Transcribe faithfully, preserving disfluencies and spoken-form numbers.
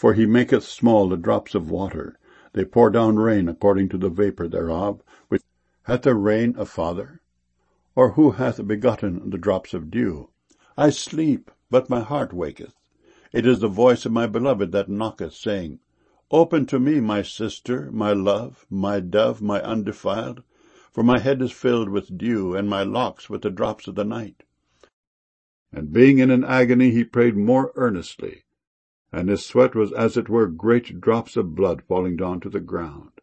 For he maketh small the drops of water. They pour down rain according to the vapour thereof. Which hath the rain a father? Or who hath begotten the drops of dew? I sleep, but my heart waketh. It is the voice of my beloved that knocketh, saying, Open to me, my sister, my love, my dove, my undefiled. For my head is filled with dew, and my locks with the drops of the night. And being in an agony, he prayed more earnestly, and his sweat was as it were great drops of blood falling down to the ground.